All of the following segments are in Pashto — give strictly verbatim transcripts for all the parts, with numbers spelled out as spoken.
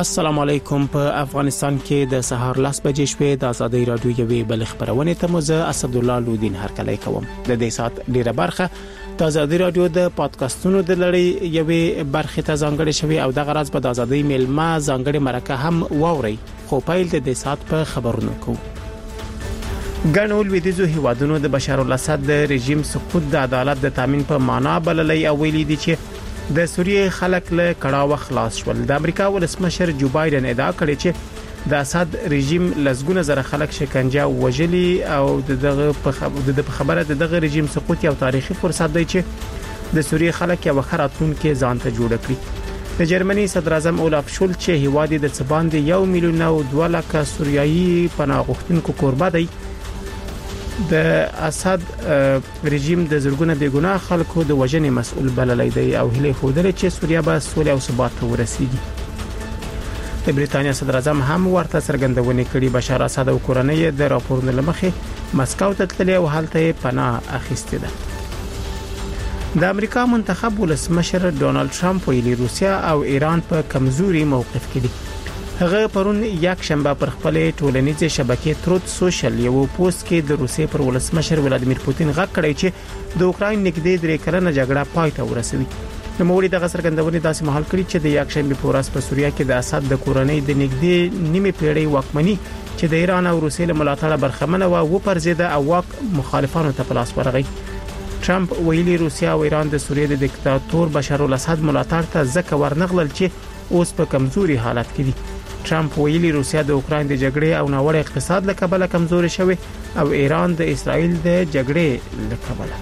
السلام علیکم. په افغانستان کې د سهار لاس بجې شوې د ازادي رادیو یوې بل خبرونه ته مزه اسد الله لودین هرکلی کوم. د دې سات ډیره برخه د ازادي رادیو د پادکاسټونو د لړۍ یوې برخه ته ځانګړې شوې او د غرض په ازادي میلمه ځانګړې مرکه هم واوري. خو پیل د دې سات په خبرونو کو. ګڼو لویدیځو هیوادونو د بشار الاسد د رژیم سقوط د عدالت د تامین په معنا بللې او ویلي دي چې د سوریه خلک له کړهو خلاص شول. د امریکا ولسمشر جو بایدن ادعا کړې چې د اسد رژیم لزګونه زره خلک شکنجه وژلي او دغه په خبره دغه رژیم سقوط یو تاریخي فرصت دی چې د سوریه خلک یو خراتون کې ځان ته جوړ کړي. د جرمني صدر اعظم اولاف شولټ چې هیواد د څباندې یو میلیون او دوه لک سوریایي پناه غوښتونکو کوربه دی د اسد رژیم د زرګونه بیګناه خلکو د وژنې مسؤل بللی دی او هله خوده چې سوریه به سولې او ثبات ته ورسیږي. د بریتانیا صدر اعظم هم ورته څرګندونه کړې بشار اسد او کورنۍ د راپورونو لمخې مسکو ته تللي او هلته پناه اخیسته ده. د امریکا منتخب ولسمشر ډونالد ټرمپ ویلي روسیا او ایران په کمزوري موقف کې دي. هغه پرون یک شنبه پر خپل ټولنیزه شبکې تروت سوشل یو پوسټ کې د روسیې پر ولسمشر ولادیمیر پوتین غږ کړی چې د اوکراین نږدې درې کلنه جګړه پای ته ورسوي. نو موږ د غسرګندونې داسې محل کړی چې د یک شنبه په ورځ په سوریه کې د اسد د کورنۍ د نږدې نیمه پیړۍ واکمنۍ چې د ایران او روسیې له ملاتړه برخمنه و او پرځیده او واک مخالفانو ته پلاس ورغی. ټرمپ ویلي روسیا او ایران د سوریې د دیکتاتور بشار الاسد ملاتړ ته ځکه ورنغلل چې اوس په کمزوري حالت کې دي. ټرمپ ویلي روسیا د اوکراین د جګړې او ناوړه اقتصاد له کبله کمزوري شوی او ایران د اسرائیل د جګړې له کبله.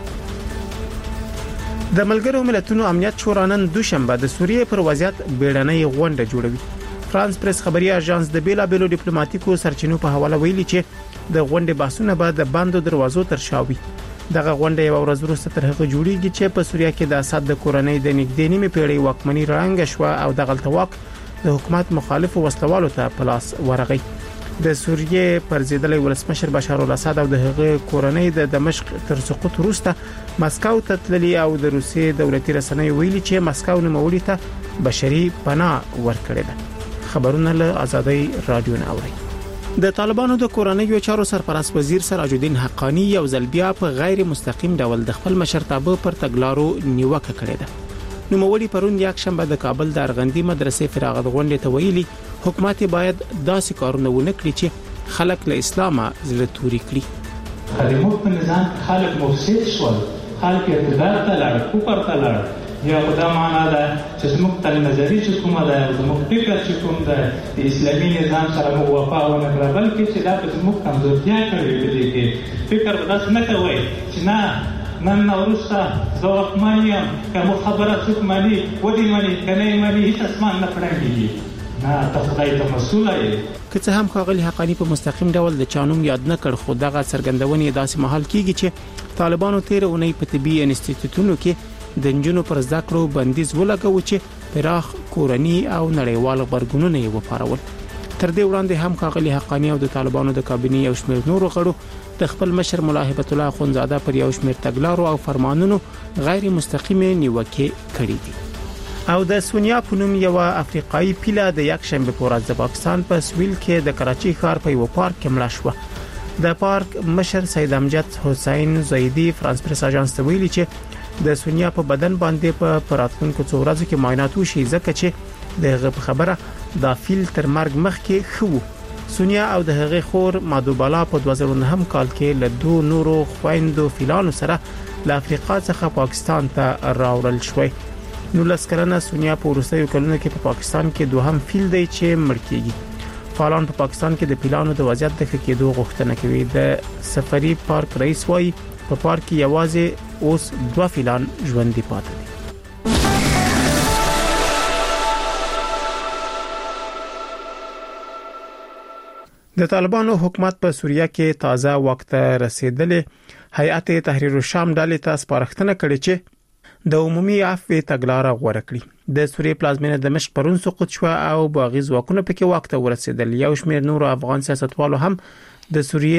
د ملګرو ملتونو امنیت شورا نن دوشنبه د سوریې پر وضعیت بیړنۍ غونډه جوړوي. فرانس پریس خبري اژانس د بیلابیلو ډیپلوماټیکو سرچینو په حواله ویلي چې د غونډې بحثونه به د بندو دروازو تر شا وي. دغه غونډه یو ورځ وروسته تر هغه جوړیږي چې په سوریه کې د اسد د کورنۍ د نږدې نیمه پیړۍ واکمنۍ رنګ شو او د غلطواک د حکومت مخالف وسلوالو ته پلاس ورغی. د سوریې پرځیدلې ولسمشر بشار الاسد او د هغه کورنۍ د دمشق تر سقوط وروسته مسکو ته تللي او د روسیې دولتي رسنۍ ویلي چې مسکو نوموړي ته بشري پناه ورکړي ده. خبرونه له ازادي رادیو ناوړي. د طالبانو د کورنۍ چارو سرپرست وزیر سراج الدین حقانی یو ځل بیا په غیر مستقیم ډول د خپل مشرتابه پر تګلارو نیوکه کړې ده. نو موړي پرون یک شنبه د کابل د ارغندی مدرسې فراغت غونډې ته ویلي حکومت باید داسې کارونه ونه کړي چې خلک له اسلامه زړه توري کړي. خدمات په نظام خلک مفسد شول، خلک اعتدال ته لاړ، کوپر ته لاړ. یا خدا معنا ده چې زموږ تل نظری چې کومه ده زموږ فکر چې کوم ده د اسلامي نظام سره مو وفا او نه کړل بلکې چې دا په زموږ کمزورتیا کوي دي. فکر به تاسو نه کوئ چې نه نن نورسته زه وقمان یم کوم خبره څوک مانی ودی مانی کنه مانی هیڅ اسمان نه پړنګي نه ته خدای ته مسؤل یې. که څه هم خاغلی حقانی په مستقیم ډول د چانوم یاد نه کړ خو دغه څرګندونې داسې محل کیږي چې طالبانو تیر اونۍ په طبي انسټیټیوټونو کې د انجونو پر زده کړو بندیز ولګاوه چې پراخ کورنی او نړیوال غبرګونونه یې وپارول. تر دې وړاندې هم خاغلی حقانی او د طالبانو د کابینې او شمېر نورو غړو د خپل مشر مولا هبت الله اخونزاده پر یو شمېر تګلارو او فرمانونو غیر مستقیمه نیوکه کړې دي. او د سونیا پونم یو افریقایي پیله د یک شنبه په ورځ د پاکستان په سویل کې د کراچي ښار په یو پارک کې مړه شوه. د پارک مشر سید امجد حسین زیدی فرانس پریس اژانس ته ویلي چې د سونیا په بدن باندې په پراتونکو څو ورځو کې معاینات وشي ځکه چې دغه خبره د فیل تر مرګ مخکې خو سونیا او د هغې خور مادوبالا په دوه زره نهم کال کې له دوه نورو خويندو فیلانو سره له افریقا څخه پاکستان ته راوړل شوی. نو لسکلنه سونیا په وروستیو کلونو کې په پاکستان کې دوهم فیل دی چې مړ کیږي. فعالان په پاکستان کې د فیلانو د وضعیت د ښه کېدو غوښتنه کوي. د سفری پارک رئیس وايي په پارک کې یوازې اوس دوه فیلان ژوندۍ پاتې دي. د طالبانو حکومت په سوریه کې تازه وخت رسیدلې هیئت تحریر الشام ډلې ته سپارښتنه کړې چې د عمومي عفو تګلارې غوړه کړي. د سوریې پلازمینه دمشق پرون سقوط شو او باغی ځواکونه پکې وخت ورسېدل. یو شمېر نور افغان سیاستوالو هم د سوریې